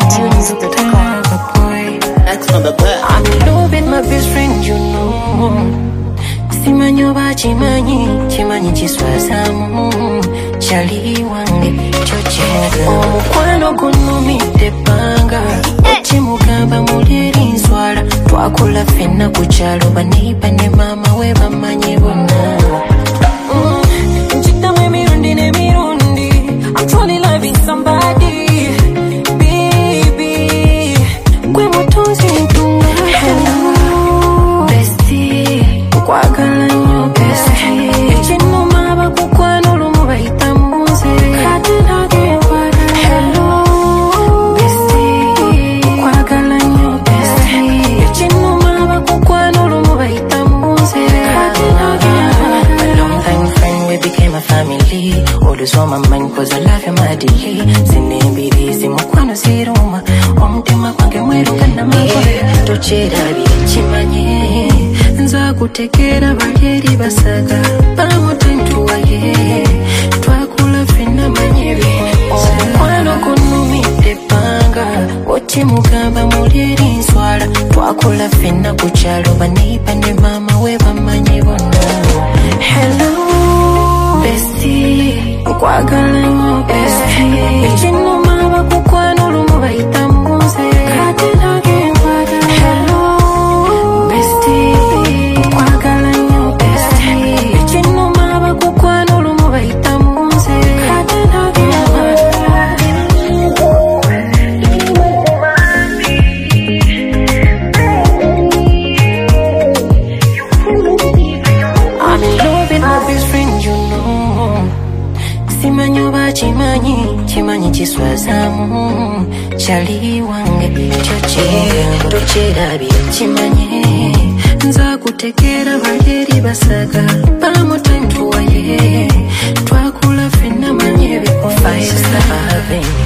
I'm in love with my best friend, you know. Simanyoba chimanyi chiswazamu chali wange chochera omukwano guno mitepanga chimugamba mulyeri nswala twakola fenna ku kyalo banipa ne mama we bamanye bonna nchitamu emirundi n'emirundi I'm truly loving somebody baby gwe mutunzi ntunga hello bestie kwagala nnyo bestie ekinuma abakukwano olumu bayita muze kati nagenkwata hello bestie kwagala nnyo bestie ekinuma abakukwano olumu bayita muze kati nagenkwata a long time friend we became a family always on my mind cause I love you madly zinembirizi mukwano ziruma omutima gwange mweruka n'amagwe tokyerabye kimanye nza kutekera balyeri basaga bamutentuwaye twakula fenna manyebi omukwano gunumidde bbanga okimugamba mulyeri nswala twakula fenna ku kyalo banipa ne mama we bamanye bonna hello bestie nkwagala nnyo bestie ekinuma abakukwano olumu bayita muze kati nagenkwata hello bestie nkwagala nnyo bestie ekinuma abakukwano olumu bayita muze kati nagenkwata I'm in love with my best friend, you know. Simanyoba chimanyi chiswazamu chali wange chochera tocherabye kimanye nza kutekera balyeri basaga bamutentuwaye twakula fenna manyebi 5 star